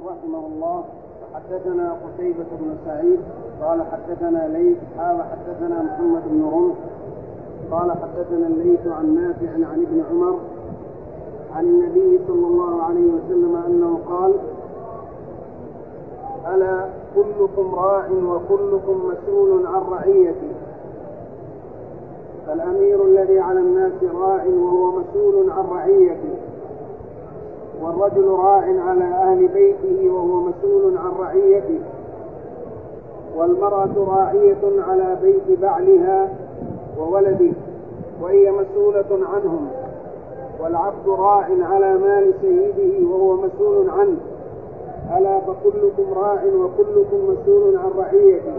رحمه الله حدثنا قتيبة بن سعيد قال حدثنا ليث قال حدثنا محمد بن رمح قال حدثنا الليث عن نافع عن ابن عمر عن النبي صلى الله عليه وسلم أنه قال: ألا كلكم راع وكلكم مسؤول عن رعيته، فالأمير الذي على الناس راع وهو مسؤول عن رعيته، والرجل راع على أهل بيته وهو مسؤول عن رعيته، والمرأة راعية على بيت بعلها وولده وهي مسؤولة عنهم، والعبد راع على مال سيده وهو مسؤول عنه. ألا فكلكم راع وكلكم مسؤول عن رعيته.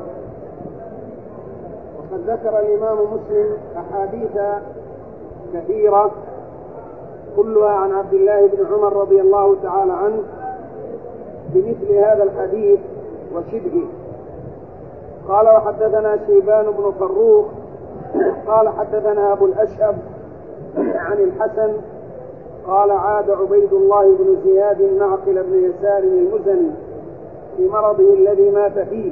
وقد ذكر الإمام مسلم أحاديث كثيرة كلها عن عبد الله بن عمر رضي الله تعالى عنه بمثل هذا الحديث وشبهه. قال: وحدثنا شيبان بن فروخ قال حدثنا أبو الأشهب عن الحسن قال: عاد عبيد الله بن زياد معقل بن يسار المزني في مرضه الذي مات فيه،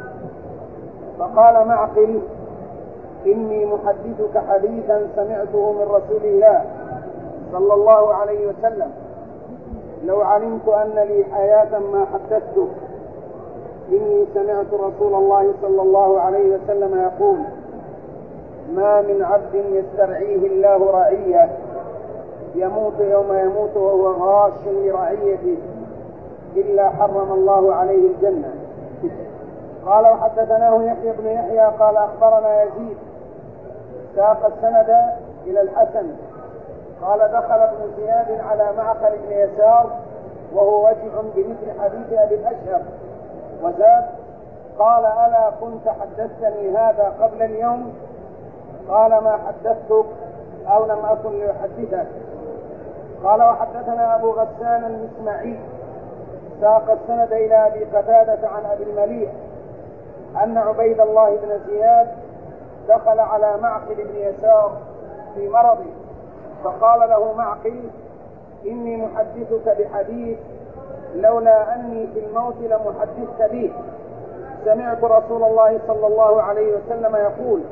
فقال معقل: إني محدثك حديثا سمعته من رسول الله صلى الله عليه وسلم، لو علمت أن لي حياة ما حدثتك. إني سمعت رسول الله صلى الله عليه وسلم يقول: ما من عبد يسترعيه الله رعية يموت يوم يموت وهو غاش لرعيته إلا حرم الله عليه الجنة. قال: وحدثناه يحيى بن يحيى قال أخبرنا يزيد ساق السند إلى الحسن قال: دخل ابن زياد على معقل بن يسار وهو وجع بمثل حديث أبي الأشهب، وزاد قال: ألا كنت حدثتني هذا قبل اليوم؟ قال: ما حدثتك أو لم أكن لأحدثك. قال: وحدثنا أبو غسان المسمعي ساق السند إلى أبي قتادة عن أبي المليح أن عبيد الله بن زياد دخل على معقل بن يسار في مرضه، فقال له معقل: إني محدثك بحديث لولا أني في الموت لمحدثك به. سمعت رسول الله صلى الله عليه وسلم يقول: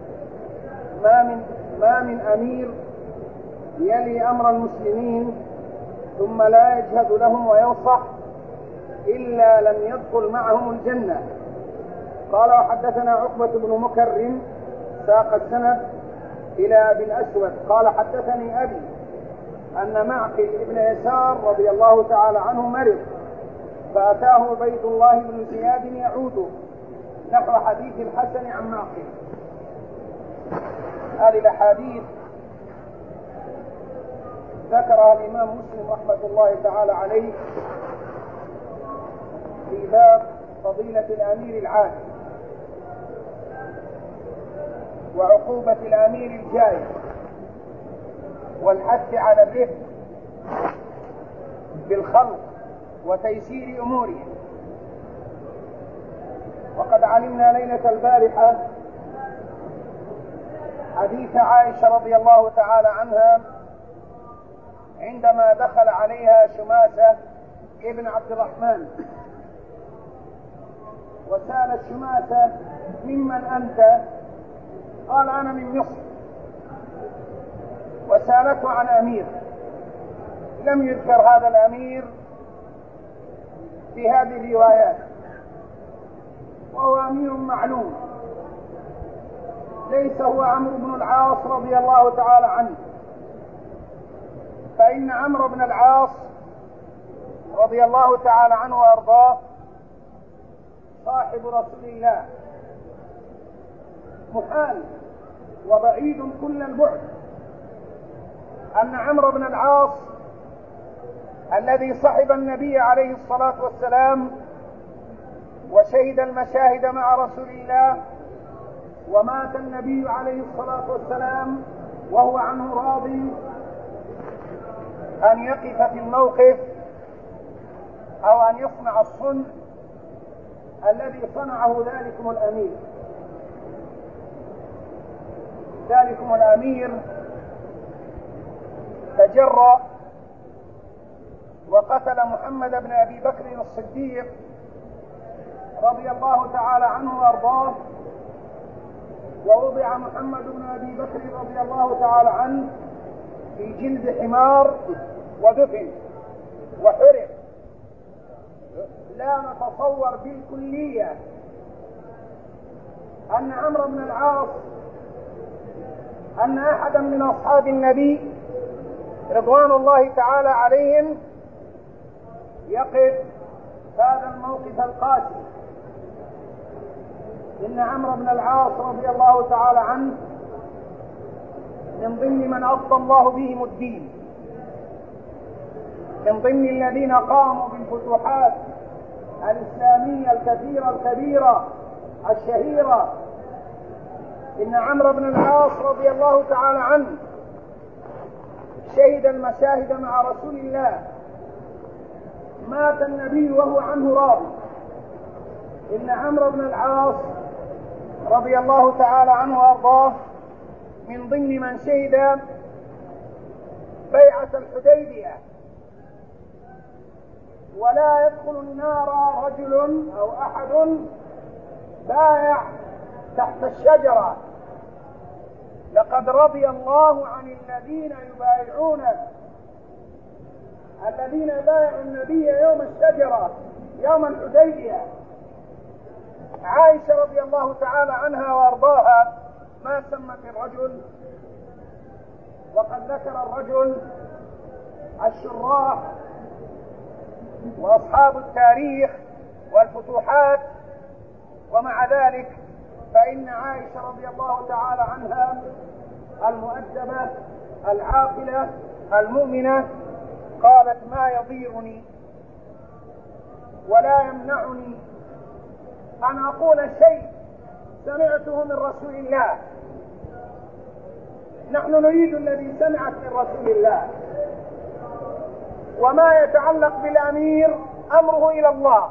ما من أمير يلي أمر المسلمين ثم لا يجهد لهم وينصح إلا لم يدخل معهم الجنة. قال: وحدثنا عقبة بن مكرم ساق السند إلى أبي الأسود قال: حدثني أبي أن معقل بن يسار رضي الله تعالى عنه مرض، فأتاه عبيد الله بن زياد يعوده نحو حديث الحسن عن معقل. هذه الأحاديث ذكرها الإمام مسلم رحمة الله تعالى عليه في باب فضيلة الأمير العادل وعقوبة الأمير الجائر والحث على الرفق بالخلق وتيسير أمورهم. وقد علمنا ليلة البارحة حديث عائشة رضي الله تعالى عنها عندما دخل عليها شماسة ابن عبد الرحمن وسألت شماسة: ممن أنت؟ قال: أنا من مصر. وسألته عن أمير، لم يذكر هذا الأمير في هذه الروايات، وهو أمير معلوم، ليس هو عمرو بن العاص رضي الله تعالى عنه، فإن عمرو بن العاص رضي الله تعالى عنه وأرضاه صاحب رسول الله، محال وبعيد كل البعد أن عمرو بن العاص الذي صحب النبي عليه الصلاة والسلام وشهد المشاهد مع رسول الله ومات النبي عليه الصلاة والسلام وهو عنه راض، أن يقف في الموقف أو أن يصنع الصنع الذي صنعه ذلكم الأمير. ذلكم الأمير تجرأ وقتل محمد بن أبي بكر الصديق رضي الله تعالى عنه وأرضاه، ووضع محمد بن أبي بكر رضي الله تعالى عنه في جلد حمار ودفن وحرق. لا نتصور بالكلية أن عمرو بن العاص، أن أحدا من أصحاب النبي رضوان الله تعالى عليهم يقف هذا الموقف القاسي. إن عمرو بن العاص رضي الله تعالى عنه من ضمن من أفضى الله بهم الدين، من ضمن الذين قاموا بالفتوحات الإسلامية الكثيرة الكبيرة الشهيرة. إن عمرو بن العاص رضي الله تعالى عنه شهد المشاهد مع رسول الله، مات النبي وهو عنه راض. إن عمرو بن العاص رضي الله تعالى عنه وأرضاه من ضمن من شهد بيعة الحديبية. ولا يدخل النار رجل أو أحد بايع تحت الشجرة. لقد رضي الله عن الذين يبايعونك، الذين بايعوا النبي يوم الشجرة يوم الحديبية. عائشة رضي الله تعالى عنها وأرضاها ما سمت الرجل، وقد ذكر الرجل الشراح وأصحاب التاريخ والفتوحات، ومع ذلك فإن عائشة رضي الله تعالى عنها المؤدبة العاقلة المؤمنة قالت: ما يضيرني ولا يمنعني أن أقول شيء سمعته من رسول الله. نحن نريد الذي سمعت من رسول الله، وما يتعلق بالأمير أمره إلى الله.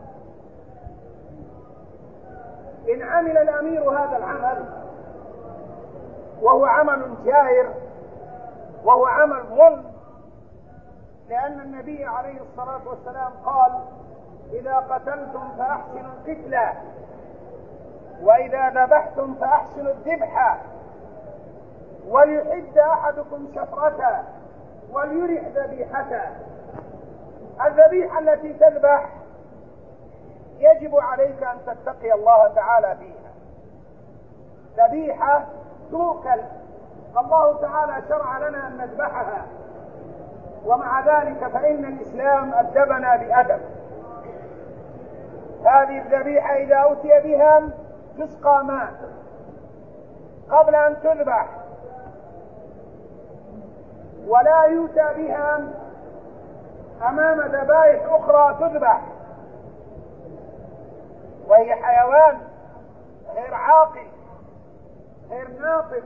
إن عمل الأمير هذا العمل وهو عمل جائر وهو عمل ظلم، لأن النبي عليه الصلاة والسلام قال: إذا قتلتم فأحسنوا القتلة، وإذا ذبحتم فأحسنوا الذبحة، وليحد أحدكم شفرته وليرح ذبيحته. الذبيحة التي تذبح يجب عليك أن تتقي الله تعالى فيها. ذبيحة توكل، الله تعالى شرع لنا أن نذبحها، ومع ذلك فإن الإسلام أدبنا بأدب. هذه الذبيحة إذا أوتي بها تسقى ماء قبل أن تذبح، ولا يؤتى بها أمام ذبائح أخرى تذبح، وهي حيوان غير عاقل غير ناطق.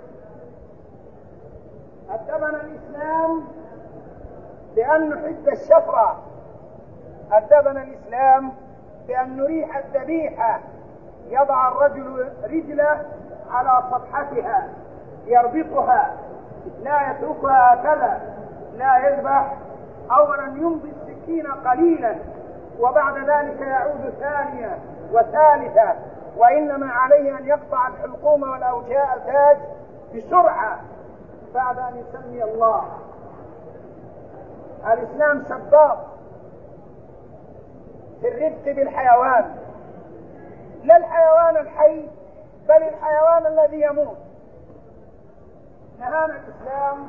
أدبنا الإسلام بأن نحد الشفرة، أدبنا الإسلام بأن نريح الذبيحة. يضع الرجل رجله على صفحتها يربطها، لا يتركها هكذا، لا يذبح. أولا يمضي السكين قليلا، وبعد ذلك يعود ثانية وثالثة، وإنما عليه أن يقطع الحلقوم والأوتاج بسرعة بعد أن يسمي الله. الإسلام سباق في الرفق بالحيوان، لا الحيوان الحي بل الحيوان الذي يموت. نهانا الإسلام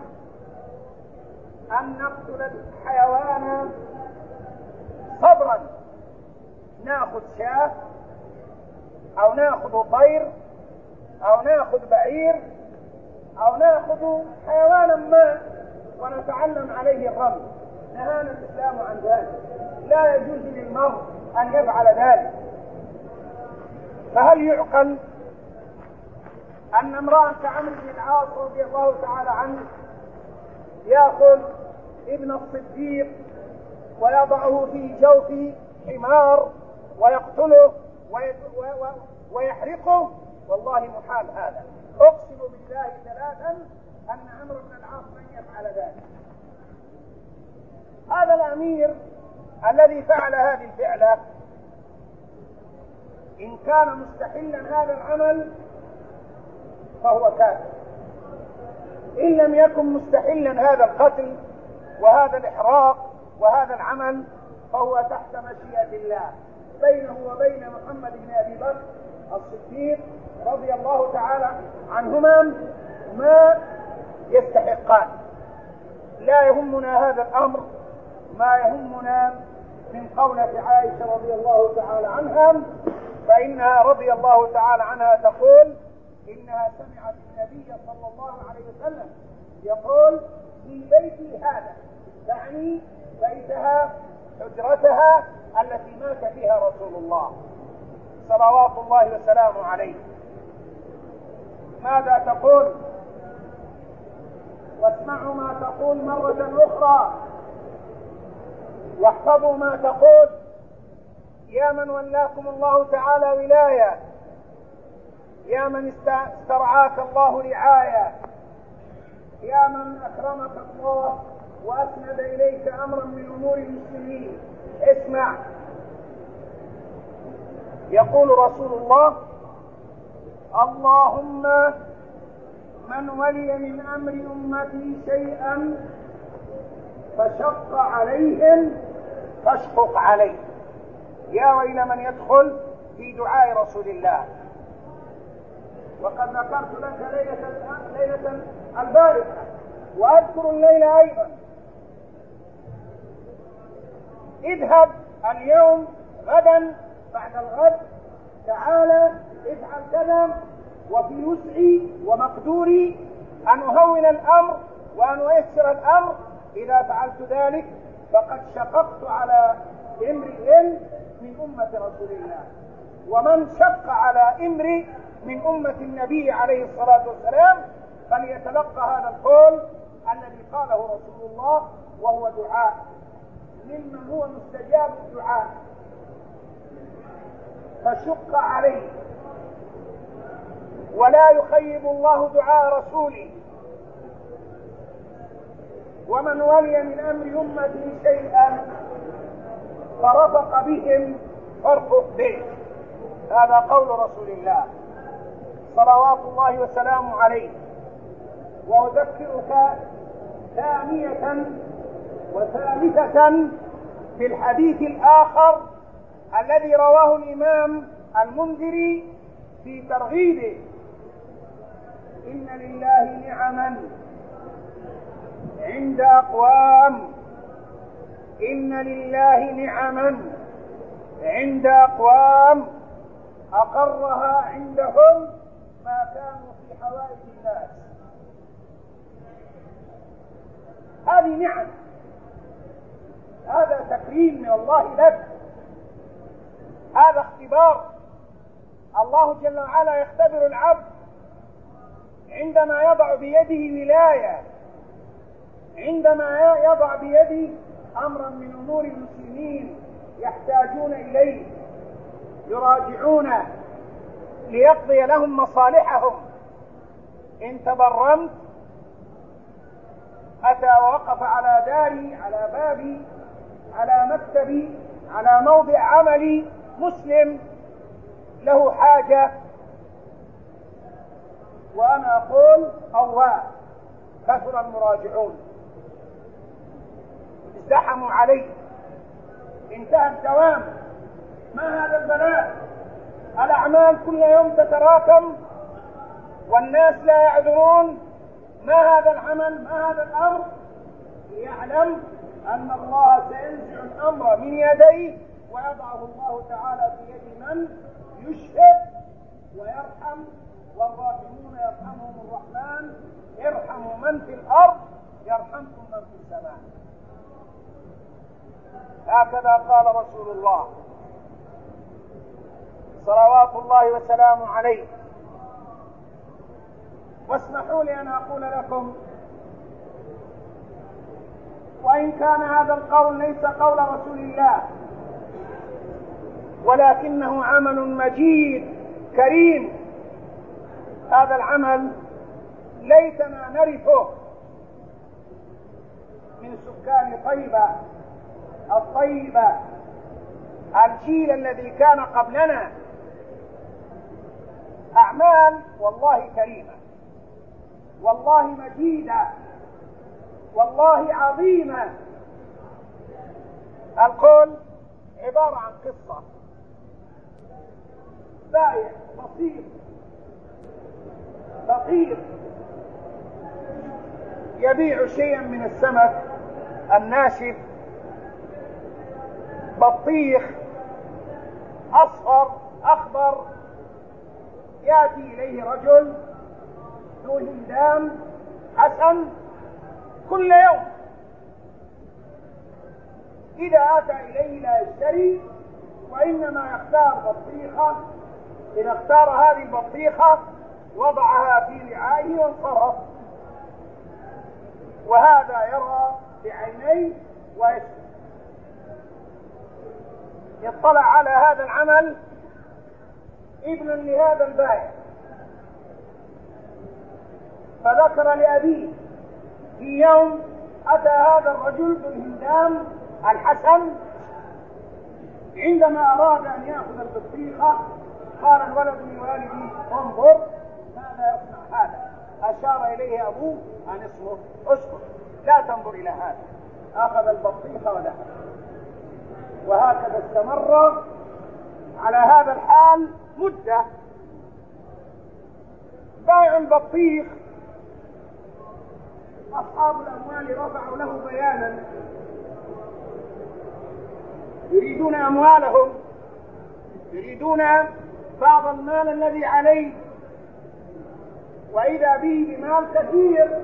أن نقتل الحيوان صبرا، ناخذ شاة أو ناخذ طير أو ناخذ بعير أو ناخذ حيوانا ما ونتعلم عليه الرمي. نهانا الإسلام عن ذلك، لا يجوز للمرء أن يفعل ذلك. فهل يعقل أن امرأ كعمرو بن العاص رضي الله تعالى عنه يأخذ ابن الصديق ويضعه في جوف حمار ويقتله ويحرقه؟ والله محال هذا. أقسم بالله ثلاثا أن عمرو بن العاص لن يفعل ذلك. هذا الأمير الذي فعل هذه الفعلة إن كان مستحلا هذا العمل فهو كافر، إن لم يكن مستحلا هذا القتل وهذا الإحراق وهذا العمل فهو تحت مشيئة الله. بينه وبين محمد بن أبي بكر الصديق رضي الله تعالى عنهما ما يستحقان. لا يهمنا هذا الأمر، ما يهمنا من قولة عائشة رضي الله تعالى عنها، فإنها رضي الله تعالى عنها تقول إنها سمعت النبي صلى الله عليه وسلم يقول في بيتي هذا، يعني بيتها حجرتها التي مات فيها رسول الله صلوات الله وسلامه عليه. ماذا تقول؟ واسمعوا ما تقول مرة أخرى واحفظوا ما تقول. يا من ولاكم الله تعالى ولاية، يا من استرعاك الله رعاية، يا من أكرمك الله وأسند إليك أمرا من أمور المسلمين، اسمع. يقول رسول الله: اللهم من ولي من أمر أمتي شيئا فشق عليهم فاشقق عليه. يا ويل من يدخل في دعاء رسول الله. وقد ذكرت لك ليلة البارحة وأذكر الليلة أيضا. اذهب اليوم غدا بعد الغد، تعالى افعل كذا، وفي وسعي ومقدوري أن أهون الأمر وأن أيسر الأمر. إذا فعلت ذلك فقد شققت على امرئ من أمة رسول الله. ومن شق على امرئ من أمة النبي عليه الصلاة والسلام فليتلقى هذا القول الذي قاله رسول الله، وهو دعاء ممن هو مستجاب الدعاء. فشق عليه، ولا يخيب الله دعاء رسوله. ومن ولي من أمر أمته شيئا فرفق بهم فارفق به. هذا قول رسول الله صلوات الله وسلامه عليه. وأذكرك ثانية وثالثة في الحديث الآخر الذي رواه الإمام المنذري في ترغيبه: إن لله نعما عند أقوام، إن لله نعما عند أقوام أقرها عندهم ما كانوا في حوائج الناس. هذه نعم، هذا تكريم من الله لك، هذا اختبار. الله جل وعلا يختبر العبد عندما يضع بيده ولاية، عندما يضع بيده أمرا من أمور المسلمين يحتاجون إليه، يراجعونه ليقضي لهم مصالحهم. إن تبرمت أتى ووقف على داري، على بابي، على مكتبي، على موضع عملي مسلم له حاجة، وأنا أقول الله كثر المراجعون، ازدحموا علي، انتهى الدوام. ما هذا البلاء؟ الأعمال كل يوم تتراكم والناس لا يعذرون. ما هذا العمل؟ ما هذا الأمر؟ ليعلم أن الله سينزع الأمر من يديه ويضعه الله تعالى في يد من يشفق ويرحم، والراحمون يرحمهم الرحمن، ارحموا من في الأرض يرحمكم من في السماء. هكذا قال رسول الله صلوات الله وسلامه عليه. واسمحوا لي أن أقول لكم، وإن كان هذا القول ليس قول رسول الله ولكنه عمل مجيد كريم، هذا العمل ليتنا نرثه من سكان طيبة الطيبة، الجيل الذي كان قبلنا، أعمال والله كريمة، والله مجيدة، والله عظيمة. القول عبارة عن قصة. بائع بسيط فقير يبيع شيئا من السمك الناشف، بطيخ أصفر أخضر. يأتي إليه رجل ذو هندام حسن كل يوم، إذا أتى إليه لا يشتري، وإنما يختار بطيخة. إذا اختار هذه البطيخة وضعها في وعائه وانصرف، وهذا يرى بعينيه ويسمع. يطلع على هذا العمل ابن لهذا البائع، فذكر لأبيه في يوم أتى هذا الرجل ذو الهندام الحسن، عندما أراد أن يأخذ البطيخة قال الولد لوالده انظر ماذا يصنع هذا. أشار إليه أبوه أن اصبر اسكت لا تنظر إلى هذا. أخذ البطيخة ودخل، وهكذا استمر على هذا الحال مدة. بائع البطيخ أصحاب الأموال رفعوا له بيانا، يريدون أموالهم، يريدون بعض المال الذي عليه، وإذا به بمال كثير،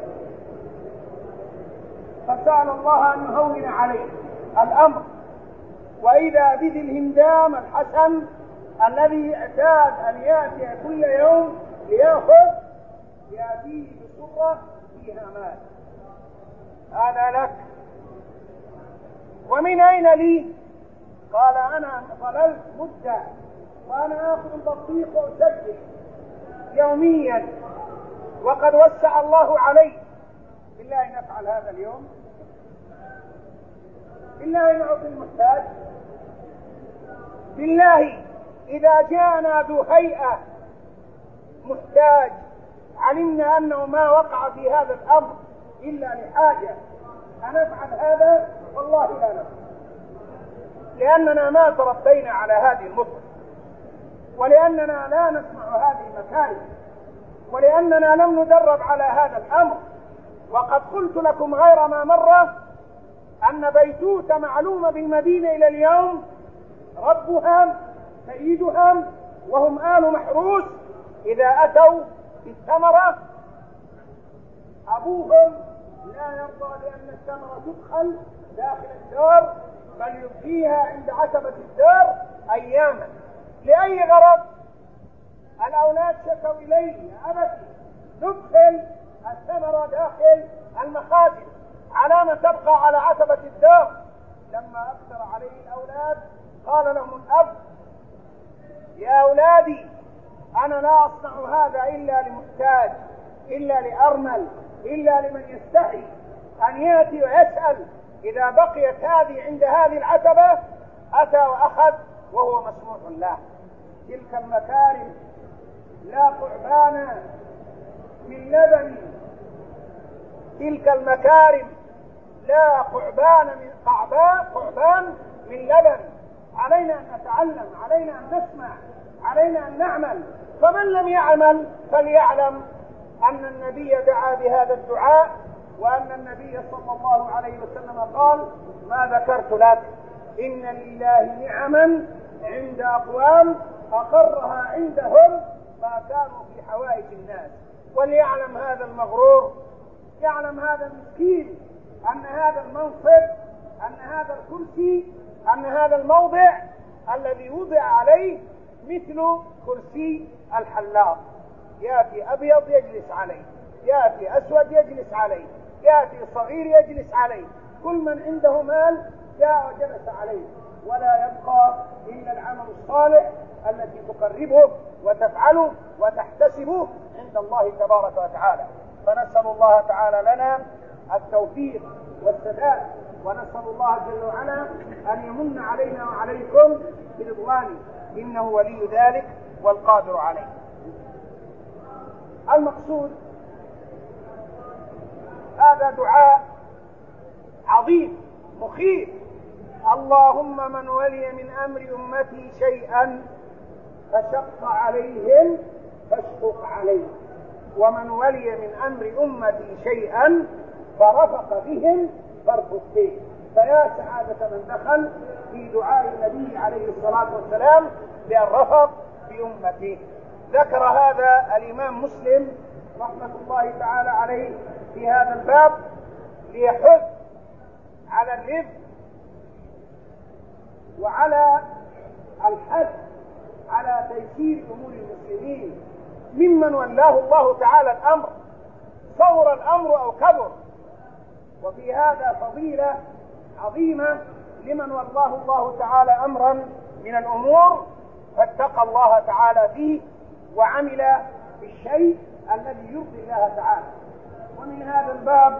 فسأل الله أن يهون عليه الأمر. وإذا بذي الهندام الحسن الذي اعتاد أن يأتي كل يوم ليأخذ، يأتيه بصرة فيها مال. هذا لك. ومن أين لي؟ قال أنا ظللت مدة وأنا آخذ البطيخ وأسجل يوميا، وقد وسع الله علي. بالله نفعل هذا اليوم؟ بالله نعطي المحتاج؟ بالله إذا جاءنا ذو هيئة محتاج علمنا أنه ما وقع في هذا الأمر إلا لحاجة أنفعل هذا؟ والله لا نفعل، لأننا ما تربينا على هذه المطلق، ولأننا لا نسمع هذه المكارم، ولأننا لم ندرب على هذا الأمر. وقد قلت لكم غير ما مرة أن بيتوتة معلومة بالمدينة إلى اليوم، ربها سيدها وهم آل محروس إذا أتوا بالثمرة أبوهم لا يرضى بأن الثمرة تدخل داخل الدار، بل يبقيها عند عتبة الدار أياما. لأي غرض؟ الأولاد شكوا إليه يا أبتي ندخل الثمرة داخل المخازن، علامة تبقى على عتبة الدار. لما أكثر عليه الأولاد قال لهم الأب يا أولادي أنا لا أصنع هذا إلا لمحتاج، إلا لأرمل، إلا لمن يستحي أن يأتي ويسأل. إذا بقيت هذه عند هذه العتبة أتى وأخذ وهو مسموح له. تلك المكارم لا قعبان من لبن، تلك المكارم لا قعبان من لبن. علينا أن نتعلم، علينا أن نسمع، علينا أن نعمل. فمن لم يعمل فليعلم أن النبي دعا بهذا الدعاء، وأن النبي صلى الله عليه وسلم قال ما ذكرت لك إن لله نعما عند أقوام أقرها عندهم ما كانوا في حوائج الناس. وليعلم هذا المغرور، يعلم هذا المسكين أن هذا المنصب، أن هذا الكرسي، أن هذا الموضع الذي وضع عليه مثل كرسي الحلاق. يأتي أبيض يجلس عليه، يأتي أسود يجلس عليه، يأتي صغير يجلس عليه. كل من عنده مال جاء وجلس عليه، ولا يبقى إلا العمل الصالح التي تقربه وتفعله وتحتسبه عند الله تبارك وتعالى. فنسأل الله تعالى لنا التوفيق والسداد ونسأل الله جل وعلا أن يمن علينا وعليكم برضوانه، إنه ولي ذلك والقادر عليه. المقصود هذا دعاء عظيم مخيف: اللهم من ولي من أمر أمتي شيئا فشق عليهم فاشفق عليه، ومن ولي من أمر أمتي شيئا فرفق بهم فارفق به. فيا سعادة من دخل في دعاء النبي عليه الصلاة والسلام بالرفق بأمته. ذكر هذا الإمام مسلم رحمة الله تعالى عليه في هذا الباب ليحث على الرفق وعلى الحث على تيسير أمور المسلمين ممن ولاه الله تعالى الأمر، صور الأمر أو كبر. وفي هذا فضيلة عظيمة لمن ولاه الله تعالى أمرا من الأمور فاتقى الله تعالى فيه وعمل بالشيء الذي يرضي الله تعالى. ومن هذا الباب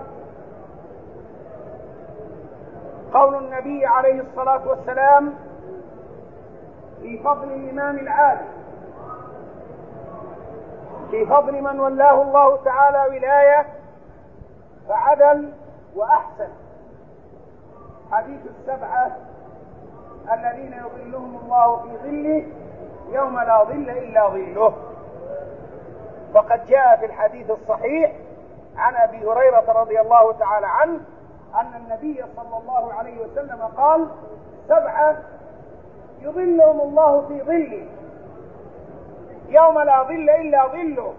قول النبي عليه الصلاة والسلام في فضل الإمام العادل، في فضل من ولاه الله تعالى ولاية فعدل وأحسن: حديث السبعة الذين يظلهم الله في ظله يوم لا ظل إلا ظله. وقد جاء في الحديث الصحيح عن أبي هريرة رضي الله تعالى عنه أن النبي صلى الله عليه وسلم قال: سبعة يظلهم الله في ظله يوم لا ظل إلا ظله،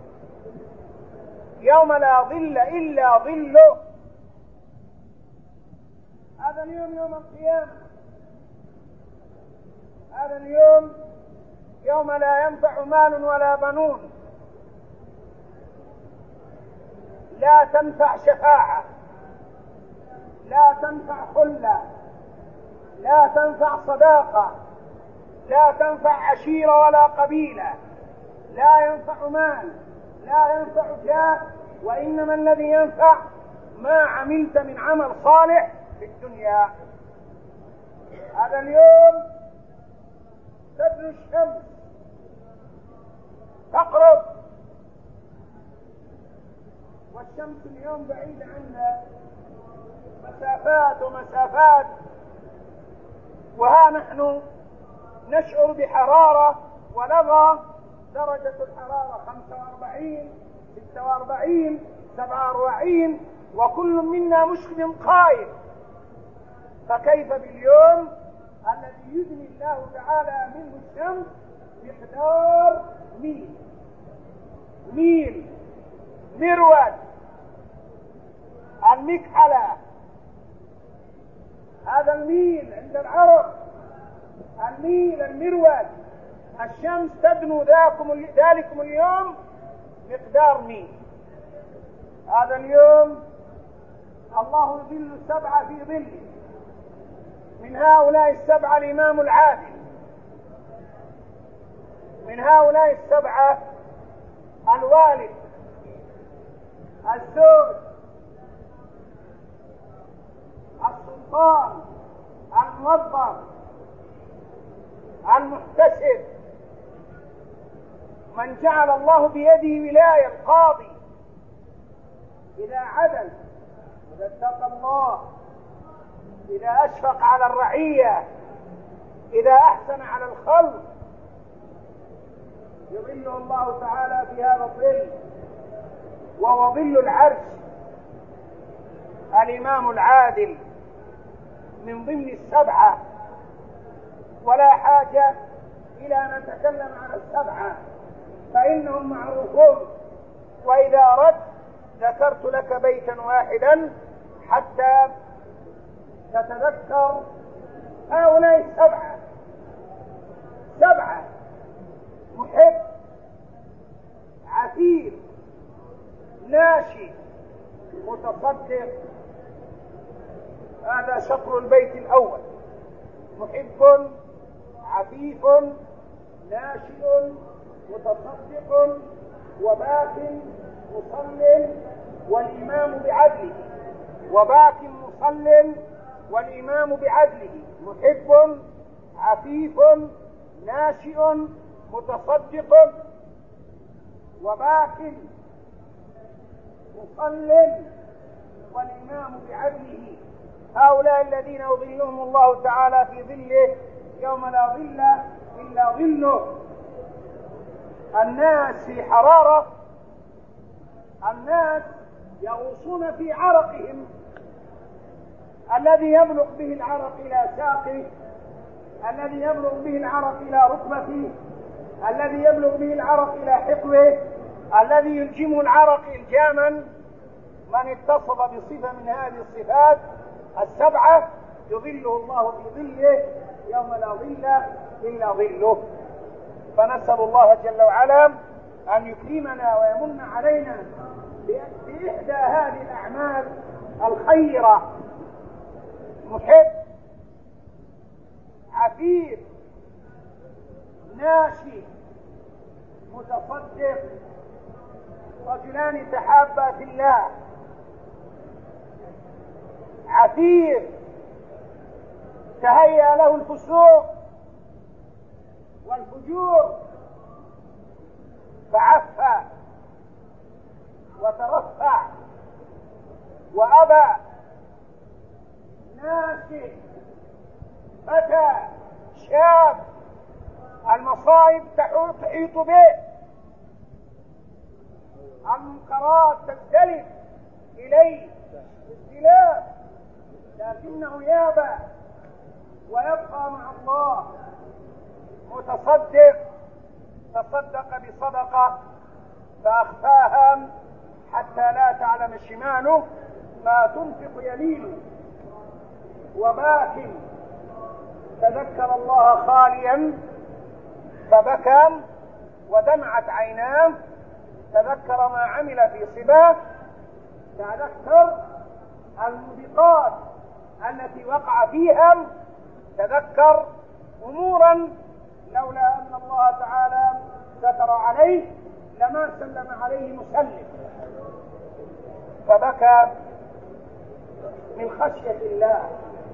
يوم لا ظل إلا ظله. هذا اليوم يوم القيامة، هذا اليوم يوم لا ينفع مال ولا بنون، لا تنفع شفاعة، لا تنفع خلة، لا تنفع صداقة، لا تنفع عشيرة ولا قبيلة، لا ينفع مال، لا ينفع جاه، وإنما الذي ينفع ما عملت من عمل صالح في الدنيا. هذا اليوم تدنو الشمس تقرب، والشمس اليوم بعيدة عنا مسافات ومسافات، وها نحن نشعر بحرارة ولظى، درجة الحرارة 45 46 47، وكل منا مشكل قائم. فكيف باليوم الذي يدني الله تعالى منه الشمس مقدار ميل مرود المكحلة. هذا الميل عند العرب، الميل المرود، الشمس تدنو ذلكم اليوم مقدار ميل. هذا اليوم الله يظل السبعة في ظله، من هؤلاء السبعة الإمام العادل، من هؤلاء السبعة الوالد، الزوج، السلطان، الموظف، المحتسب، من جعل الله بيده ولاية، القاضي إذا عدل، إذا اتقى الله، إذا أشفق على الرعية، إذا أحسن على الخلق، يظله الله تعالى في هذا الظل، وهو ظل العرش. الإمام العادل من ضمن السبعة، ولا حاجة إلى أن نتكلم عن السبعة فإنهم معروفون، وإذا أردت ذكرت لك بيتا واحدا حتى تتذكر هؤلاء السبعة. سبعة: محب، عفيف، ناشي، متصدق. هذا شطر البيت الأول: محب، عفيف، ناشئ، متصدق، وباق، مصل، والإمام بعدله. وباك مصل والإمام بعدله، محب عفيف ناشئ متصدق، وباك مصل والإمام بعدله. هؤلاء الذين يظلهم الله تعالى في ظله يوم لا ظل إلا ظله. الناس في حرارة، الناس يغوصون في عرقهم الذي يبلغ به العرق إلى ساقه، الذي يبلغ به العرق إلى ركبته، الذي يبلغ به العرق إلى حقوه، الذي يلجمه العرق إلجاما. من اتصف بصفة من هذه الصفات السبعة يظله الله في ظله يوم لا ظل إلا ظله. فنسأل الله جل وعلا أن يكرمنا ويمن علينا بإحدى هذه الأعمال الخيرة: محب عفيف ناشي متصدق. رجلان تحابا في الله، عفيف تهيأ له الفسوق والفجور فعفى وترفع وأبى. ناشئ فتى شاب المصائب تحيط به، المنكرات تستلم إليه استلام، لكنه يابى ويبقى مع الله. متصدق، تصدق بصدقة فأخفاها حتى لا تعلم شماله ما تنفق يمينه. وباك، تذكر الله خاليا فبكى ودمعت عيناه، تذكر ما عمل في صباه، تذكر الموبقات التي وقع فيها، تذكر أمورا لولا أن الله تعالى ستر عليه لما سلم عليه مسلم، فبكى من خشية الله.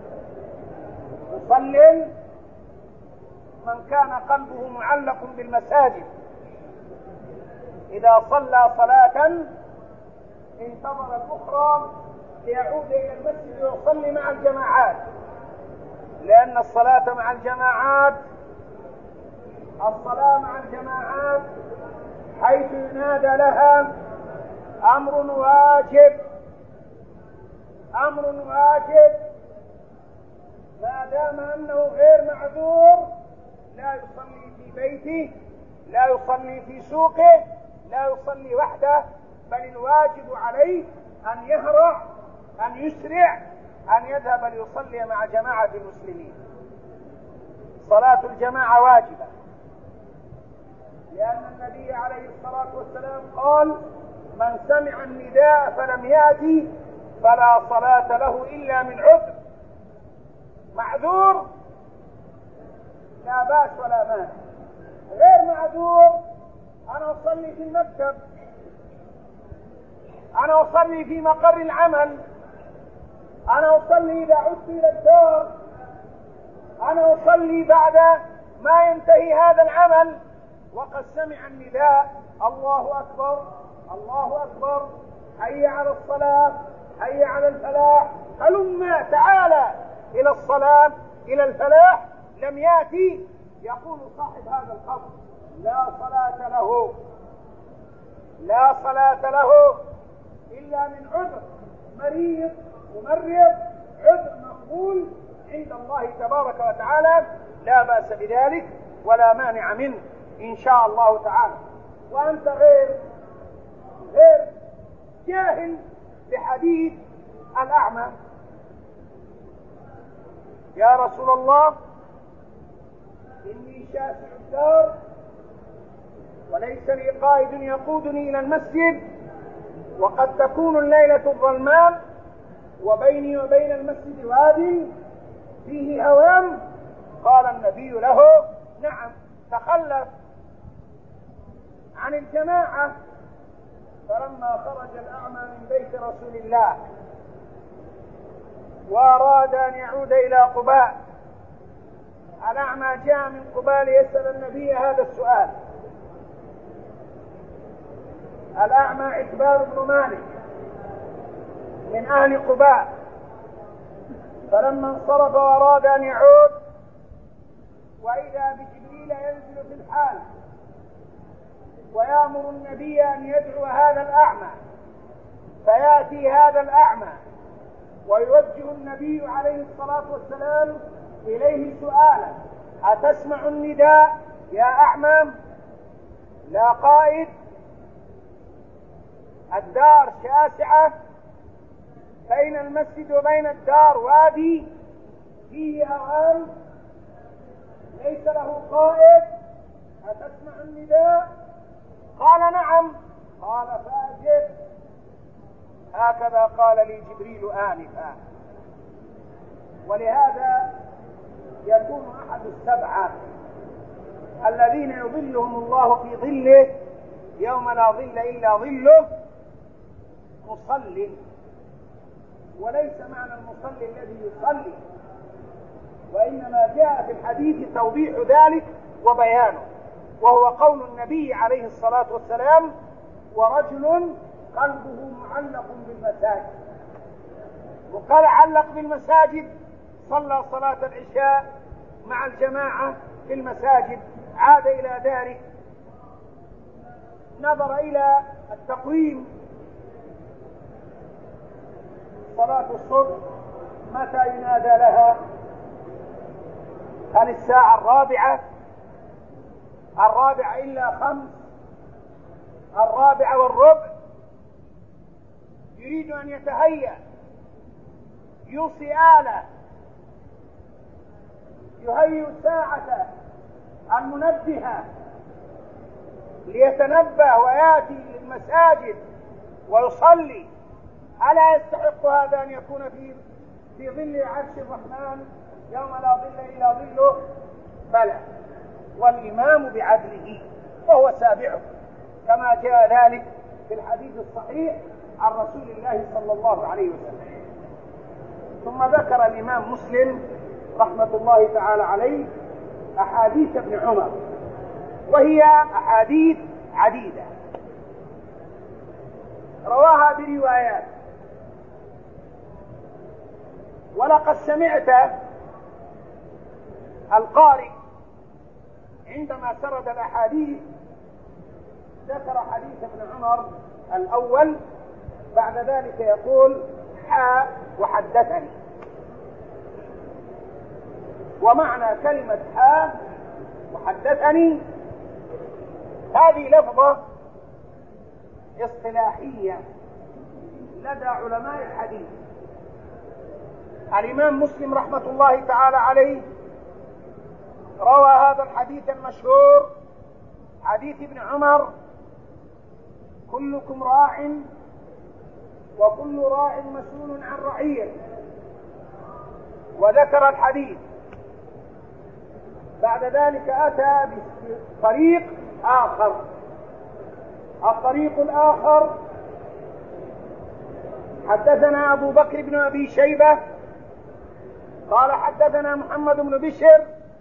مصل من كان قلبه معلق بالمساجد، إذا صلى صلاة انتظر الأخرى ليعود إلى المسجد ويصلي مع الجماعات، لأن الصلاة مع الجماعات، الصلاة مع الجماعات حيث ينادى لها أمر واجب، أمر واجب. ما دام أنه غير معذور لا يصلي في بيته، لا يصلي في سوقه، لا يصلي وحده، بل الواجب عليه أن يهرع، أن يسرع، أن يذهب ليصلي مع جماعة المسلمين. صلاة الجماعة واجبة، لأن النبي عليه الصلاة والسلام قال: من سمع النداء فلم يأتي فلا صلاة له إلا من عذر. معذور لا بأس ولا مانع، غير معذور أنا أصلي في المكتب، أنا أصلي في مقر العمل، أنا أصلي إذا عدت إلى الدار، أنا أصلي بعد ما ينتهي هذا العمل، وقد سمع النداء: الله أكبر الله أكبر، حي على الصلاة حي على الفلاح، هلم تعالى إلى الصلاة إلى الفلاح. لم يأتي، يقول صاحب هذا القبر: لا صلاة له، لا صلاة له إلا من عذر، مريض ممرض، عذر مقبول عند الله تبارك وتعالى، لا بأس بذلك ولا مانع منه إن شاء الله تعالى. وأنت غير جاهل بحديث الأعمى: يا رسول الله إني شاسع الدار وليس لي قائد يقودني إلى المسجد، وقد تكون الليلة الظلماء، وبيني وبين المسجد واد فيه هوام. قال النبي له: نعم، تخلف عن الجماعة. فلما خرج الأعمى من بيت رسول الله وأراد أن يعود إلى قباء. الأعمى جاء من قباء ليسأل النبي هذا السؤال. الأعمى عتبان بن مالك من أهل قباء، فلما انصرف وأراد أن يعود وإذا بجبريل ينزل في الحال ويأمر النبي أن يدعو هذا الأعمى، فيأتي هذا الأعمى ويوجه النبي عليه الصلاة والسلام إليه سؤالا: أتسمع النداء يا أعمى؟ لا قائد، الدار شاسعة، بين المسجد وبين الدار وادي فيه أوهام، ليس له قائد، أتسمع النداء؟ قال: نعم. قال: فأجب. هكذا قال لي جبريل آنفا. ولهذا يكون أحد السبعة الذين يظلهم الله في ظله يوم لا ظل إلا ظله مصل. وليس معنى المصلي الذي يصلي، وإنما جاء في الحديث توضيح ذلك وبيانه، وهو قول النبي عليه الصلاة والسلام: ورجل قلبه معلق بالمساجد. وقال علق بالمساجد، صلى صلاة العشاء مع الجماعة في المساجد، عاد إلى داره، نظر إلى التقويم، صلاة الصبح متى ينادى لها؟ هل الساعة 4 إلا 5، 4:15؟ يريد أن يتهيأ، يوصي آلة، يهيئ ساعة المنبهة ليتنبه ويأتي للمساجد ويصلي. ألا يستحق هذا أن يكون في ظل عرش الرحمن يوم لا ظل إلا ظله؟ بلى، والإمام بعدله وهو سابعه، كما جاء ذلك في الحديث الصحيح عن رسول الله صلى الله عليه وسلم. ثم ذكر الإمام مسلم رحمة الله تعالى عليه أحاديث ابن عمر، وهي أحاديث عديدة رواها بروايات. ولقد سمعت القارئ عندما سرد الأحاديث ذكر حديث ابن عمر الأول، بعد ذلك يقول: وحدثني. ومعنى كلمة وحدثني هذه لفظة اصطلاحية لدى علماء الحديث. الإمام مسلم رحمة الله تعالى عليه روى هذا الحديث المشهور، حديث ابن عمر: كلكم راع وكل راع مسؤول عن رعيته. وذكر الحديث. بعد ذلك أتى بطريق آخر. الطريق الآخر: حدثنا أبو بكر بن أبي شيبة قال حدثنا محمد بن بشر.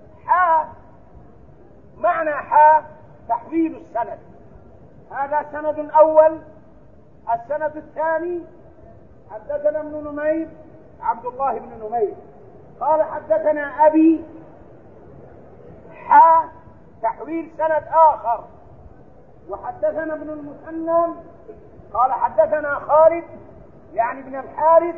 معنى تحويل السند. هذا سند أول. السند الثاني: حدثنا ابن نمير عبد الله بن نمير قال حدثنا أبي. تحويل سند آخر: وحدثنا ابن المثنى قال حدثنا خالد يعني ابن الحارث.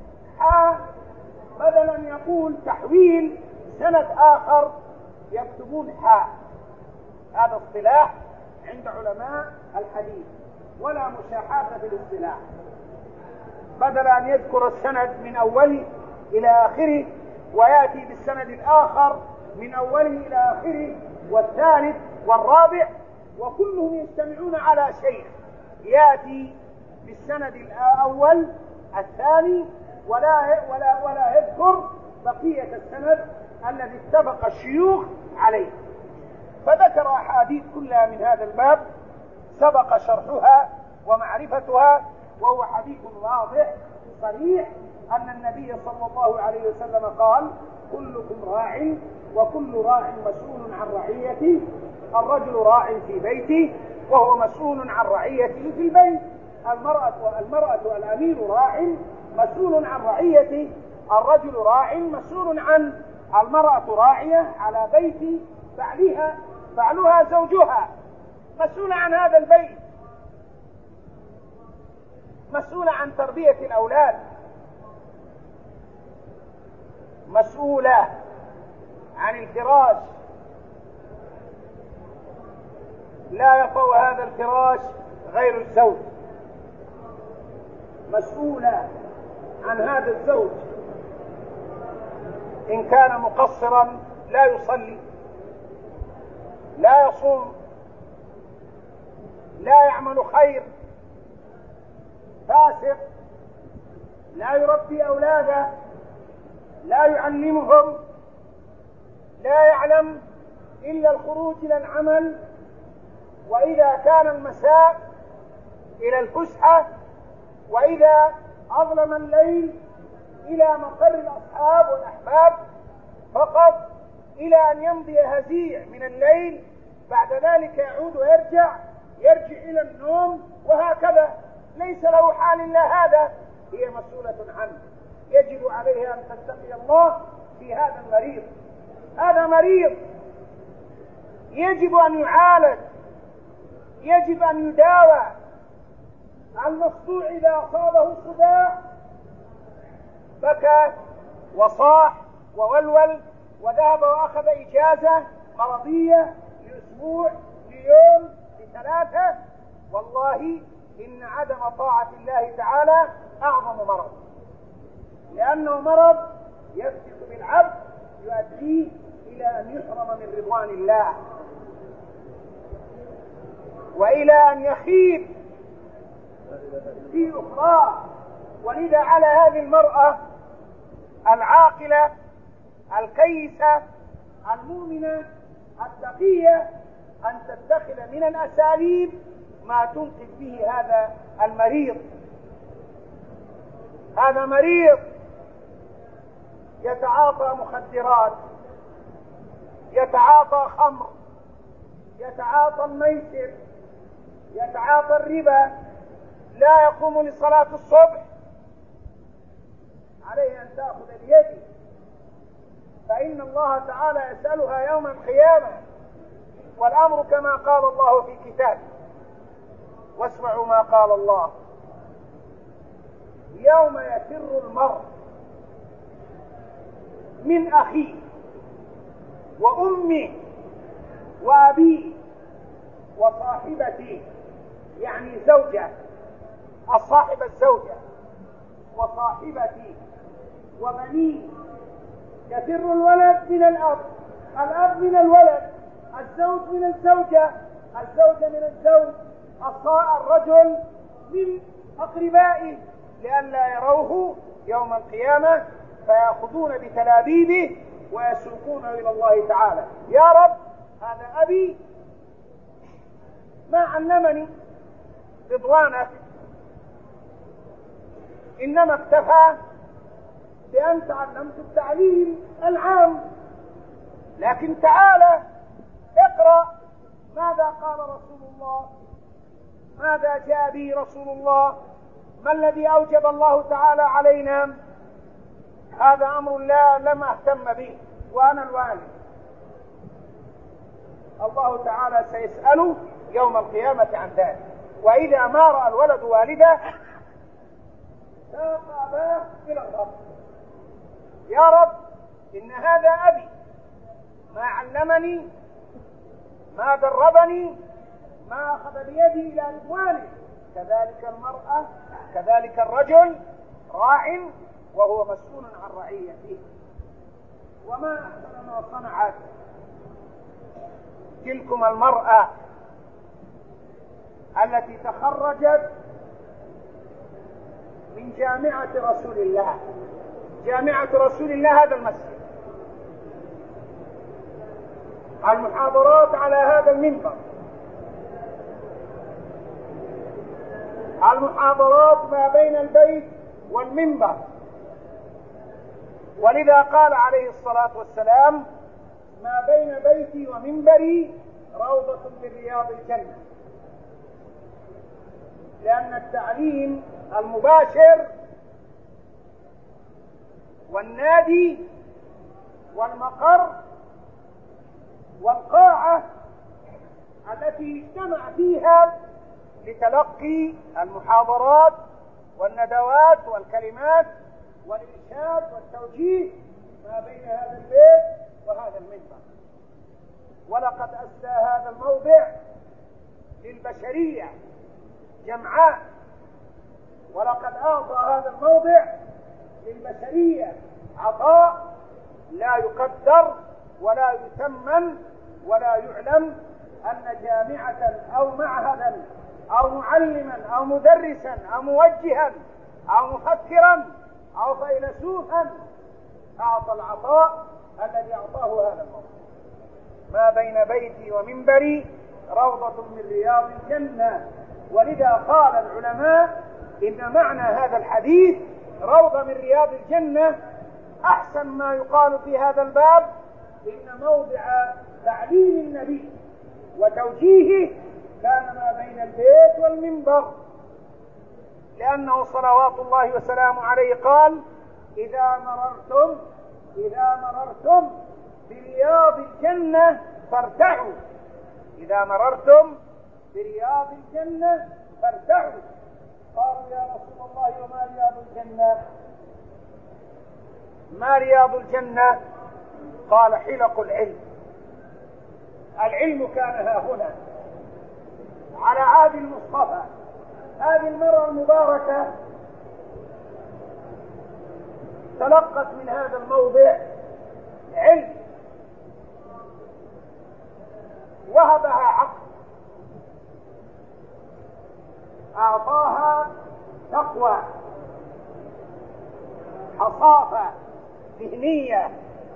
بدل أن يقول تحويل سند آخر يكتبون هذا اصطلاح عند علماء الحديث، ولا مشاحة في الاصطلاح. بدل أن يذكر السند من أوله إلى آخره ويأتي بالسند الآخر من أوله إلى آخره والثالث والرابع، وكلهم يجتمعون على شيء، يأتي بالسند الأول الثاني ولا يذكر بقية السند الذي اتفق الشيوخ عليه. فذكر أحاديث كلها من هذا الباب سبق شرحها ومعرفتها، وهو حديث واضح صريح أن النبي صلى الله عليه وسلم قال: كلكم راع وكل راع مسؤول عن رعيته، الرجل راع في بيته وهو مسؤول عن رعيته في البيت، المرأة والأمير راع مسؤول عن رعيته، الرجل راع مسؤول عن، المرأة راعية على بيت بعلها زوجها، مسؤولة عن هذا البيت، مسؤولة عن تربية الأولاد، مسؤولة عن الفراش، لا يطوى هذا الفراش غير الزوج، مسؤولة عن هذا الزوج، إن كان مقصرا لا يصلي، لا يصوم، لا يعمل خير، فاسق، لا يربي أولاده، لا يعلمهم، لا يعلم إلا الخروج إلى العمل، وإذا كان المساء إلى الفسحة، وإذا أظلم الليل إلى مقر الأصحاب والأحباب فقط، إلى أن يمضي هزيع من الليل، بعد ذلك يعود ويرجع إلى النوم، وهكذا ليس له حال إلا هذا، هي مسؤولة عنه، يجب عليها أن تتقي الله في هذا المريض. هذا مريض يجب أن يعالج، يجب أن يداوى. المصدوع إذا أصابه صداع بكى وصاح وولول وذهب وأخذ إجازة مرضية لأسبوع ليوم لثلاثة، والله إن عدم طاعة الله تعالى أعظم مرض، لأنه مرض يفتك بالعبد يؤديه إلى أن يحرم من رضوان الله وإلى أن يخيب في أخرى. ولذا على هذه المرأة العاقلة الكيسة المؤمنة التقية أن تتخذ من الأساليب ما تنقذ به هذا المريض. هذا مريض يتعاطى مخدرات، يتعاطى خمر، يتعاطى الميسر، يتعاطى الربا، لا يقوم لصلاة الصبح، عليه أن تأخذ بيده، فإن الله تعالى يسألها يوم القيامة، والأمر كما قال الله في كتابه. واسمعوا ما قال الله: يوم يفر المرء من أخيه وأمه وأبيه وصاحبته، يعني زوجة، الصاحبة الزوجة، وصاحبته وبنيه. يفر الولد من الأب، الأب من الولد، الزوج من الزوجة، الزوجة من الزوج، الرجل من أقربائه، لئلا يروه يوم القيامة فيأخذون بتلابيبه ويسوقونه إلى الله تعالى: يا رب هذا أبي ما علمني رضوانك، إنما اكتفى بأن تعلمت التعليم العام، لكن تعالى اقرأ ماذا قال رسول الله، ماذا جاء به رسول الله، ما الذي أوجب الله تعالى علينا. هذا أمر لا لم أهتم به وأنا الوالد، الله تعالى سيسأله يوم القيامة عن ذلك. وإذا ما رأى الولد والده ساق أباه إلى الرب: يا رب إن هذا أبي، ما علمني، ما دربني، ما أخذ بيدي إلى رضوانه. كذلك المرأة، كذلك الرجل راع وهو مسؤول عن رعيته. وما أحسن ما صنعت تلكم المرأة التي تخرجت من جامعة رسول الله. جامعة رسول الله هذا المسجد، المحاضرات على هذا المنبر، المحاضرات ما بين البيت والمنبر، ولذا قال عليه الصلاة والسلام: ما بين بيتي ومنبري روضة من رياض الجنة. لأن التعليم المباشر والنادي والمقر والقاعة التي اجتمع فيها لتلقي المحاضرات والندوات والكلمات والإرشاد والتوجيه ما بين هذا البيت وهذا المنبر. ولقد أسدى هذا الموضع للبشرية جمعاء، ولقد أعطى هذا الموضع للبشرية عطاء لا يقدر ولا يثمن ولا يعلم أن جامعة أو معهدا أو معلما أو مدرسا أو موجها أو مفكرا أو فيلسوفا أعطى العطاء الذي أعطاه هذا الموضوع. ما بين بيتي ومنبري روضة من رياض الجنة. ولذا قال العلماء إن معنى هذا الحديث روضة من رياض الجنة أحسن ما يقال في هذا الباب إن موضع تعليم النبي وتوجيهه كان ما بين البيت والمنبر، لأنه صلوات الله وسلامه عليه قال: إذا مررتم برياض الجنة فارتعوا. إذا مررتم برياض الجنة فارتعوا. قالوا: يا رسول الله وما رياض الجنة؟ ما رياض الجنة؟ قال: حلق العلم. العلم كان ها هنا على عهد المصطفى. هذه المرأة المباركة تلقت من هذا الموضع علم، وهبها عقل، أعطاها تقوى، حصافة ذهنية.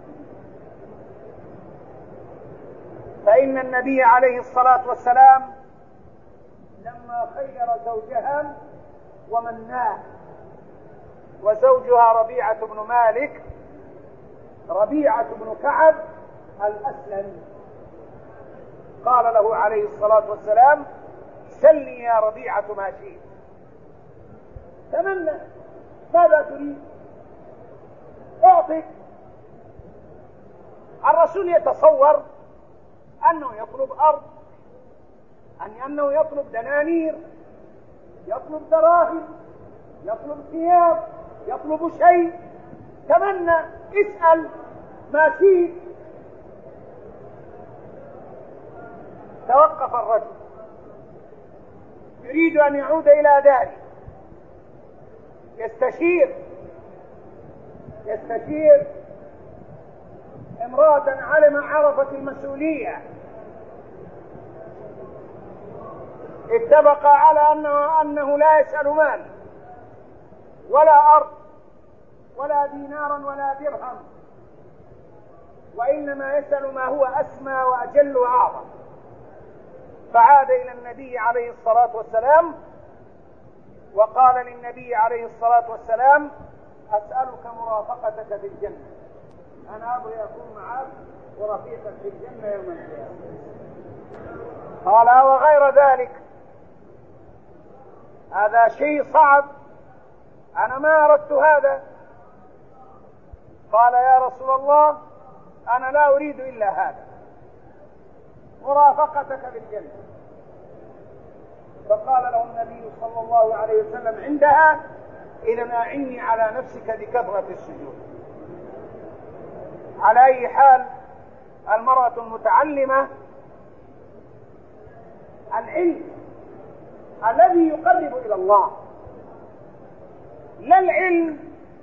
فإن النبي عليه الصلاة والسلام لما خير زوجها ومناه، وزوجها ربيعة بن مالك، ربيعة بن كعب الأسلمي، قال له عليه الصلاة والسلام: سلني يا ربيعة ما شئت، تمنى، ماذا تريد؟ أعطيك. الرسول يتصور أنه يطلب أرض، أنه يطلب دنانير، يطلب دراهم، يطلب ثياب، يطلب شيء. تمنى، اسأل ما شئت. توقف الرجل يريد أن يعود إلى داره، يستشير امرأة عرفت المسؤولية. اتفق على أنه لا يسأل مال ولا أرض ولا دينارا ولا درهم، وإنما يسأل ما هو أسمى وأجل وأعظم. فعاد إلى النبي عليه الصلاة والسلام وقال للنبي عليه الصلاة والسلام: أسألك مرافقتك في الجنة، أنا أبغي أكون معك ورفيقك في الجنة يوم القيامة. قال: وغير ذلك؟ هذا شيء صعب، أنا ما أردت هذا. قال: يا رسول الله، أنا لا أريد إلا هذا، مرافقتك في الجنة. فقال له النبي صلى الله عليه وسلم عندها: إذن أعني على نفسك بكثرة السجود. على أي حال، المرأة المتعلمة العلم الذي يقرب إلى الله، لا العلم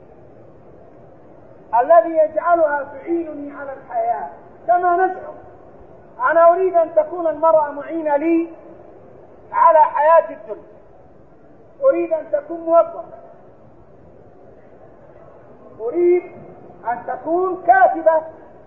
الذي يجعلها تعينني على الحياة كما نزعم. أنا أريد أن تكون المرأة معينة لي على حياة الدنيا، أريد أن تكون موظفة، أريد أن تكون كاتبة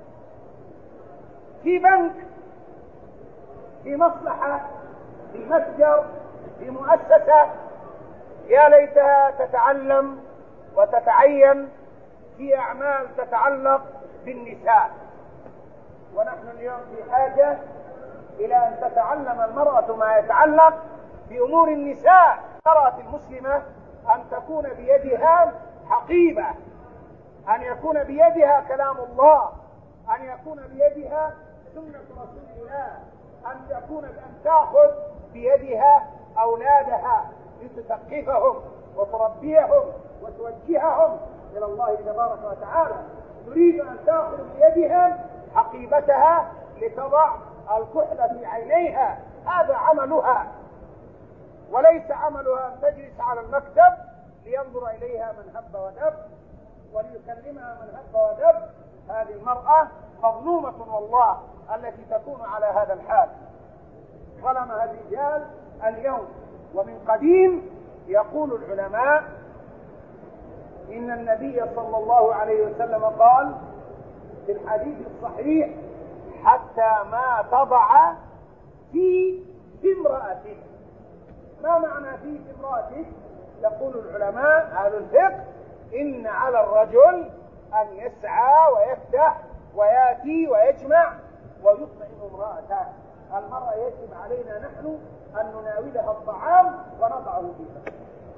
في بنك، في مصلحة، في متجر، في مؤسسة. يا ليتها تتعلم وتتعين في أعمال تتعلق بالنساء، ونحن اليوم في حاجة إلى أن تتعلم المرأة ما يتعلق بأمور النساء. المرأة المسلمة أن تكون بيدها حقيبة، أن يكون بيدها كلام الله، أن يكون بيدها سنة رسول الله، أن تأخذ بيدها أولادها لتثقفهم وتربيهم وتوجههم إلى الله تبارك وتعالى. تريد أن تأخذ بيدها حقيبتها لتضع الكحل في عينيها، هذا عملها، وليس عملها أن تجلس على المكتب لينظر إليها من هب ودب وليكلمها من هب ودب. هذه المرأة مظلومة والله التي تكون على هذا الحال. ظلمها الرجال اليوم، ومن قديم يقول العلماء إن النبي صلى الله عليه وسلم قال في الحديث الصحيح: حتى ما تضع في امرأتك. ما معنى في امرأتك؟ يقول العلماء أهل الفقه: إن على الرجل أن يسعى ويفتح ويأتي ويجمع ويطعم امرأته. المرأة يجب علينا نحن أن نناولها الطعام ونضعه فيها.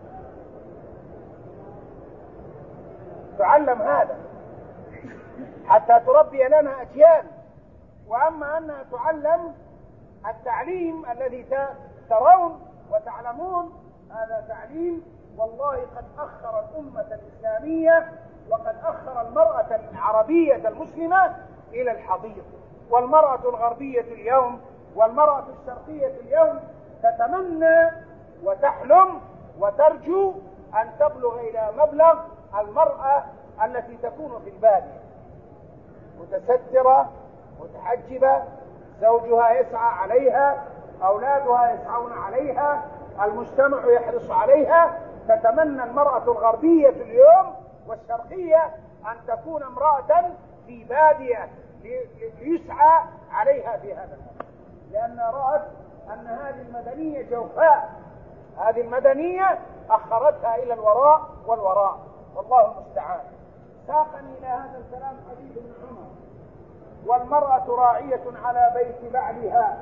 تعلم هذا حتى تربي لنا أجيال. وأما أنها تعلم التعليم الذي ترون وتعلمون، هذا تعليم والله قد أخر الأمة الإسلامية وقد أخر المرأة العربية المسلمة إلى الحضيض. والمرأة الغربية اليوم والمرأة الشرقية اليوم تتمنى وتحلم وترجو أن تبلغ إلى مبلغ المرأة التي تكون في البادية، متسترة متحجبة، زوجها يسعى عليها، أولادها يسعون عليها، المجتمع يحرص عليها. تتمنى المرأة الغربية اليوم والشرقية أن تكون امرأة في بادية ليسعى عليها في هذا المكان، لأنها رأت أن هذه المدنية جوفاء، هذه المدنية أخرتها إلى الوراء والوراء، والله المستعان. ساقني إلى هذا الكلام حديث ابن عمر: والمرأة راعية على بيت بعلها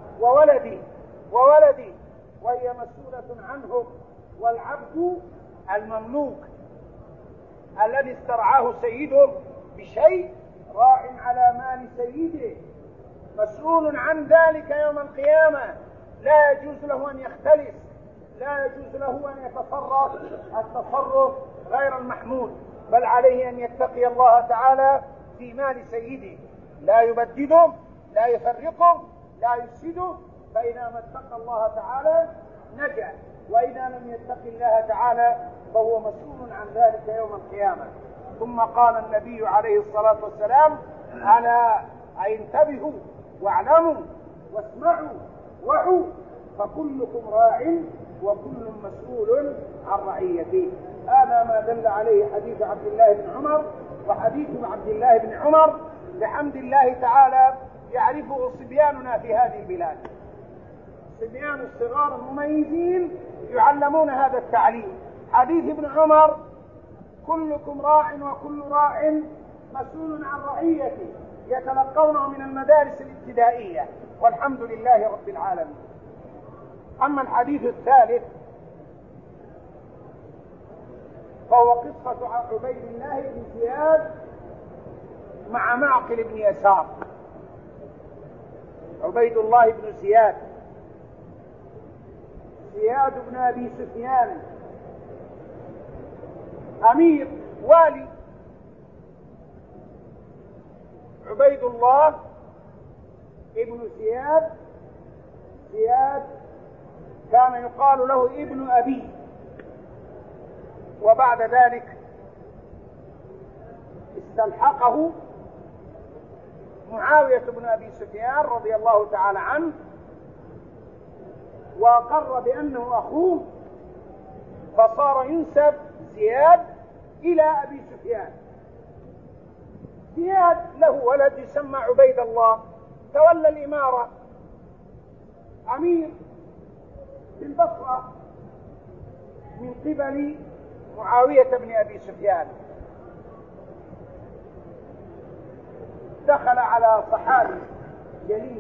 وولدي وهي مسؤولة عنهم، والعبد المملوك الذي استرعاه سيده بشيء راع على مال سيده، مسؤول عن ذلك يوم القيامة. لا يجوز له أن يختلس، لا يجوز له أن يتصرف التصرف غير المحمود، بل عليه أن يتقي الله تعالى في مال سيده، لا يبدده، لا يفرقه، لا يفسده. فإذا ما اتقى الله تعالى نجا، وإذا لم يتق الله تعالى فهو مسؤول عن ذلك يوم القيامة. ثم قال النبي عليه الصلاة والسلام: ألا انتبهوا واعلموا واسمعوا وعوا، فكلكم راع وكل مسؤول عن رعيته. هذا ما دل عليه حديث عبد الله بن عمر. وحديث عبد الله بن عمر بحمد الله تعالى يعرفه صبياننا في هذه البلاد، صبيان الصغار المميزين يعلمون هذا التعليم. حديث ابن عمر: كلكم راع وكل راع مسؤول عن رعيته، يتلقونه من المدارس الابتدائية، والحمد لله رب العالمين. أما الحديث الثالث فهو قصة عبيد الله بن زياد مع معقل بن يسار. عبيد الله بن زياد بن أبي سفيان أمير والي. عبيد الله ابن زياد كان يقال له ابن أبي، وبعد ذلك استلحقه معاوية بن أبي سفيان رضي الله تعالى عنه، وأقر بأنه أخوه، فصار ينسب زياد إلى أبي سفيان. زياد له ولد يسمى عبيد الله، تولى الإمارة، أمير في البصرة من قبل معاوية بن أبي سفيان. دخل على صحابي جليل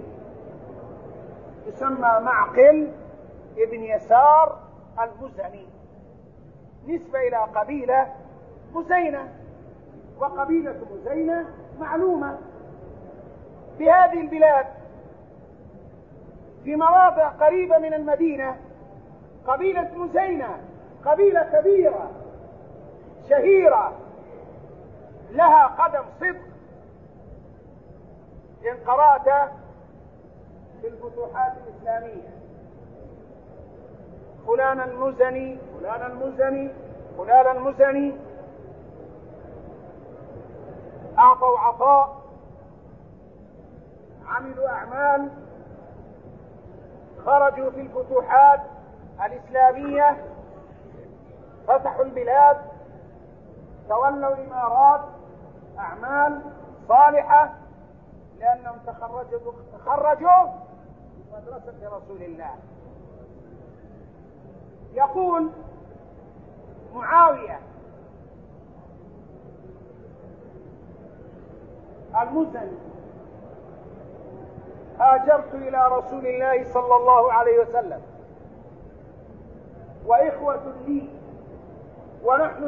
يسمى معقل ابن يسار المزني، نسبة إلى قبيلة مزينة، وقبيلة مزينة معلومة في هذه البلاد في مواضع قريبة من المدينة. قبيلة مزينة قبيلة كبيرة شهيرة لها قدم صدق. إن قرأت في الفتوحات الإسلامية فلان المزني فلان المزني فلان المزني، أعطوا عطاء، عملوا أعمال، خرجوا في الفتوحات الإسلامية، فتحوا البلاد، تولوا إمارات، أعمال صالحة، لأنهم تخرجوا من مدرسة رسول الله. يقول معاوية المزني: هاجرت إلى رسول الله صلى الله عليه وسلم وإخوة لي، ونحن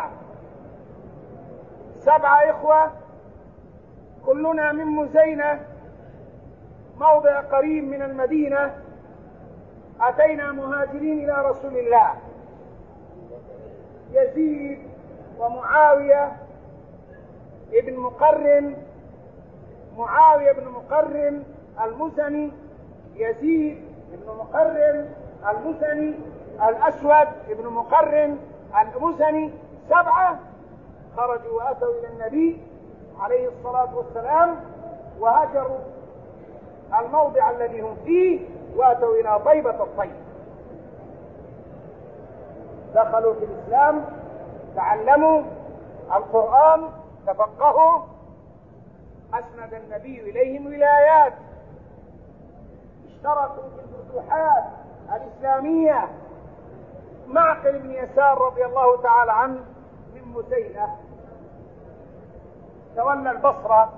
7 إخوة، كلنا من مزينة، موضع قريب من المدينة. أتينا مهاجرين إلى رسول الله، يزيد ومعاوية ابن مقرن، معاوية بن مقرن المزني، يزيد بن مقرن المزني، الأسود بن مقرن المزني، 7 خرجوا وأتوا إلى النبي عليه الصلاة والسلام، وهجروا الموضع الذي هم فيه وأتوا إلى طيبة الطيب. دخلوا في الإسلام، تعلموا القرآن، تفقهوا، أسند النبي إليهم ولايات، اشتركوا في الفتوحات الإسلامية. معقل بن يسار رضي الله تعالى عنه من مزينة، تولى البصرة،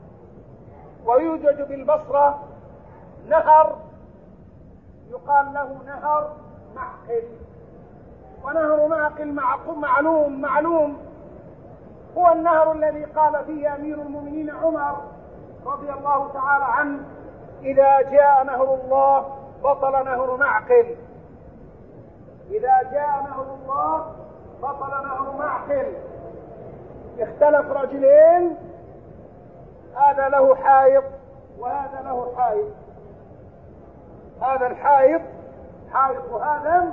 ويوجد بالبصرة نهر يقال له نهر معقل، ونهر معقل معلوم هو النهر الذي قال فيه أمير المؤمنين عمر رضي الله تعالى عنه: إذا جاء نهر الله بطل نهر معقل. إذا جاء نهر الله بطل نهر معقل. اختلف رجلين، هذا له حائط وهذا له حائط، هذا الحائط حائط هذا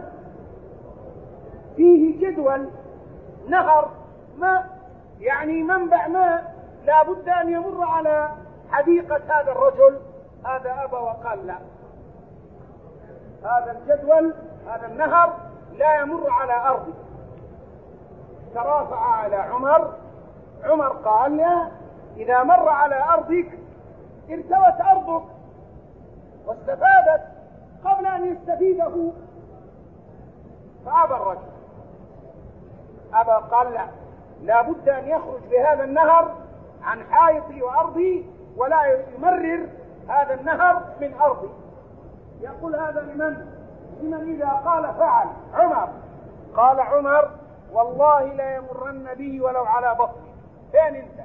فيه جدول نهر ماء، يعني منبع ماء، لا بد أن يمر على حديقة هذا الرجل. هذا أبى وقال لا، هذا الجدول هذا النهر لا يمر على أرضي. ترافع على عمر قال لا، إذا مر على أرضك ارتوت أرضك واستفادت قبل أن يستفيده. فأبى الرجل، قال لا بد أن يخرج بهذا النهر عن حائطي وأرضي، ولا يمرر هذا النهر من أرضي. يقول هذا لمن إذا قال فعل عمر. قال عمر: والله لا يمرن به ولو على بطني. فين انت؟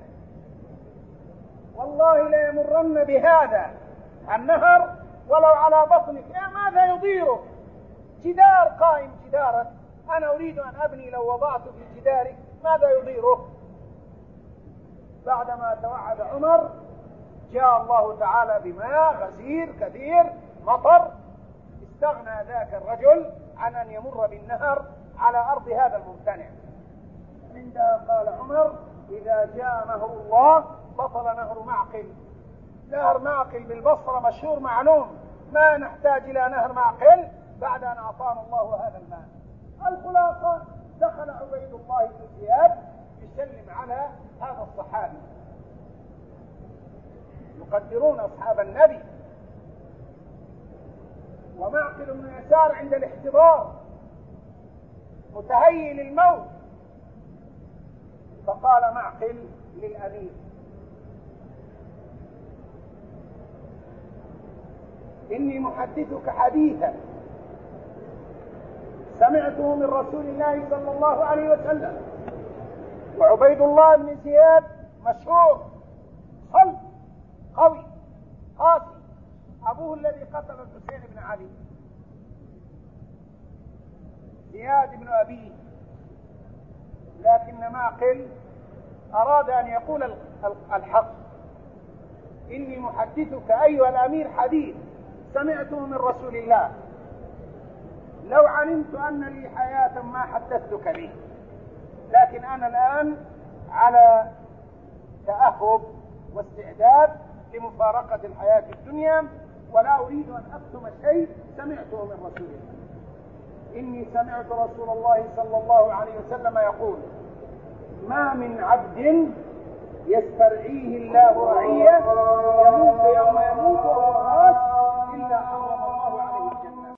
والله لا يمرن بهذا النهر ولو على بطنك. يا ماذا يضيرك؟ جدار قائم جدارك، أنا أريد أن أبني، لو وضعت في جدارك ماذا يضيره؟ بعدما توعد عمر جاء الله تعالى بماء غزير كثير مطر، استغنى ذاك الرجل عن أن يمر بالنهر على أرض هذا الممتنع. عندها قال عمر: إذا جاء نهر الله بطل نهر معقل. نهر معقل بالبصرة مشهور معلوم، ما نحتاج إلى نهر معقل بعد أن أعطانا الله هذا الماء. الخلاصة: دخل عبيد الله بن زياد يسلم على هذا الصحابي. يقدرون أصحاب النبي. ومعقل بن يسار عند الاحتضار متهيئ للموت، فقال معقل للأمير: إني محدثك حديثا سمعته من رسول الله صلى الله عليه وسلم. وعبيد الله بن زياد مشهور صلب قوي قاسي، أبوه الذي قتل الحسين بن علي، زياد بن أبيه. لكن معقل أراد أن يقول الحق. إني محدثك أيها الأمير حديث سمعته من رسول الله، لو علمت أن لي حياة ما حدثتك به، لكن أنا الآن على تأهب واستعداد لمفارقة الحياة الدنيا، ولا أريد أن أكتم شيء سمعته من رسول الله. إني سمعت رسول الله صلى الله عليه وسلم يقول: ما من عبد يسترعيه الله رعية يموت يوم يموت وهو